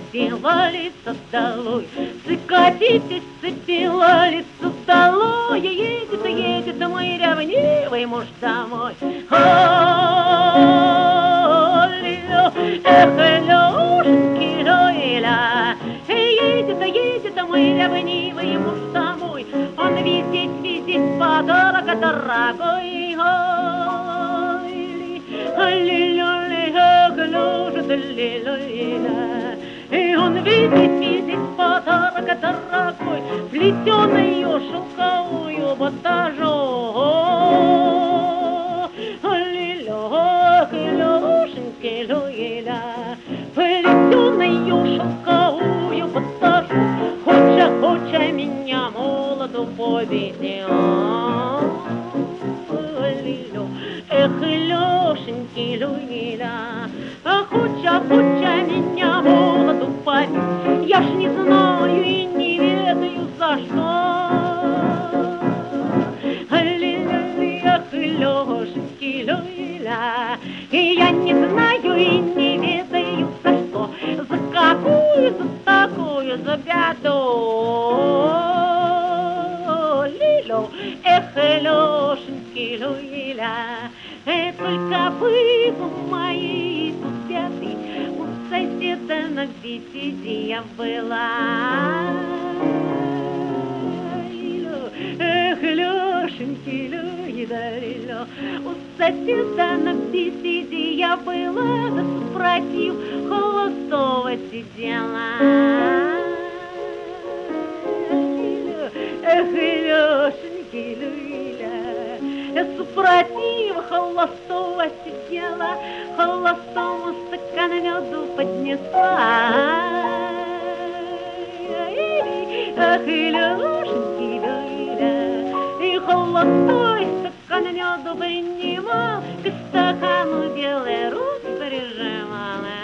цепила лицо долой. Катитесь, цепила лицо долой. Едет, едет мой ревнивый муж домой. Эх, Лёшеньки, Лёля, едет, едет мой ревнивый муж домой. Он висит, висит, подарок дорогой. И он видит подарок дорогой, плетеную шелковую батажу. Лёшеньки, Лёля, плетеную шелковую батажу, хоча меня молоду поведет. Эх, Лёшеньки, Лёля, хоча меня молоду поведет, я ж не знаю и не ведаю за что. Эх, Лёшеньки, Лёля, и я не знаю и не ведаю за что, за какую, за такую, за беду. Эх, Лёшеньки, Лёля, только бы мои тут беды у соседа на беседе я была. Эх, Лёшеньки, Лёля, у соседа на беседе я была, да спросив, холостого сидела. Эх, Лёшеньки, Лёля, супротив холостого сидела, холостому стакан меду поднесла. Эх, Лёшеньки, Лёля, и холостой стакан меду принимал, к стакану белые руки прижимала.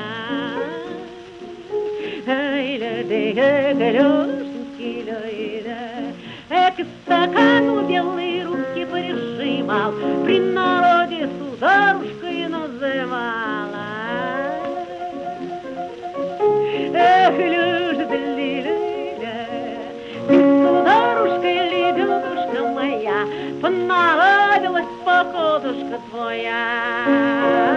Эх, Лёшеньки, Лёля, к стакану белые руки прижимал, при народе сударушкой называла. Эх, Люша, ты сударушка, лебедушка моя, понравилась покодушка твоя.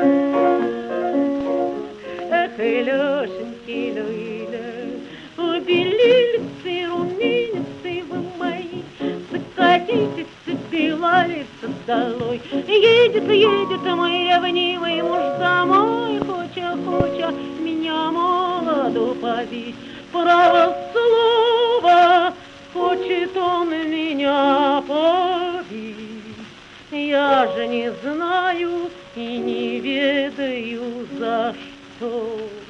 Эх, Лешеньки, Люля, белилицы, румяницы вы мои, закатитесь, цепила лицо долой. Едет, едет мой ревнивый муж домой, хоча меня молоду побить. Право слово, хочет он меня побить. Я же не знаю и не ведаю за что.